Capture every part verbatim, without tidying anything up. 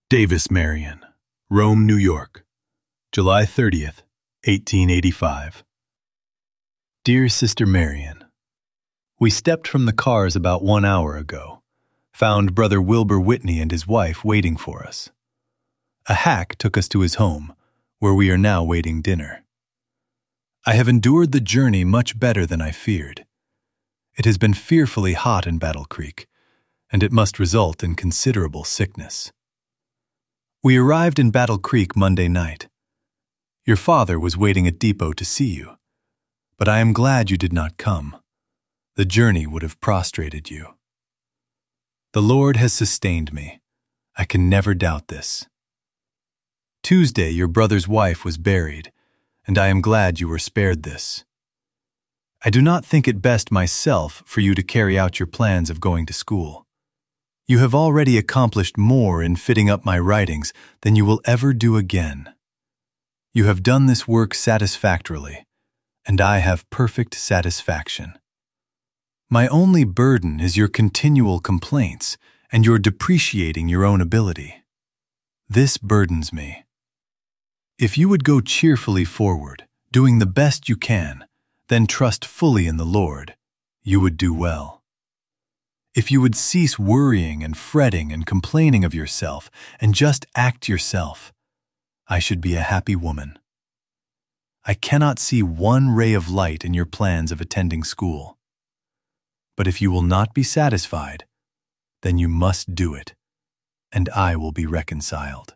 Davis Marion, Rome, New York, July thirtieth, eighteen eighty-five. Dear Sister Marion, we stepped from the cars about one hour ago, found Brother Wilbur Whitney and his wife waiting for us. A hack took us to his home, where we are now waiting dinner. I have endured the journey much better than I feared. It has been fearfully hot in Battle Creek, and it must result in considerable sickness. We arrived in Battle Creek Monday night. Your father was waiting at Depot to see you, but I am glad you did not come. The journey would have prostrated you. The Lord has sustained me. I can never doubt this. Tuesday, your brother's wife was buried, and I am glad you were spared this. I do not think it best myself for you to carry out your plans of going to school. You have already accomplished more in fitting up my writings than you will ever do again. You have done this work satisfactorily, and I have perfect satisfaction. My only burden is your continual complaints and your depreciating your own ability. This burdens me. If you would go cheerfully forward, doing the best you can, then trust fully in the Lord, you would do well. If you would cease worrying and fretting and complaining of yourself and just act yourself, I should be a happy woman. I cannot see one ray of light in your plans of attending school. But if you will not be satisfied, then you must do it, and I will be reconciled.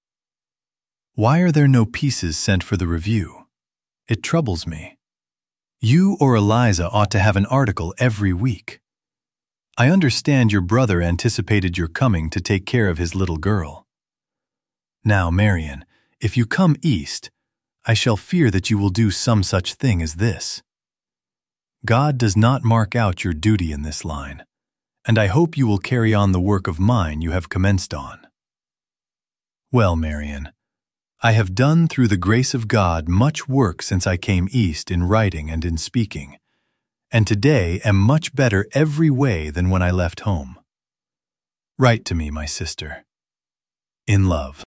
Why are there no pieces sent for the review? It troubles me. You or Eliza ought to have an article every week. I understand your brother anticipated your coming to take care of his little girl. Now, Marion, if you come east, I shall fear that you will do some such thing as this. God does not mark out your duty in this line, and I hope you will carry on the work of mine you have commenced on. Well, Marion, I have done through the grace of God much work since I came east in writing and in speaking, and today am much better every way than when I left home. Write to me, my sister. In love.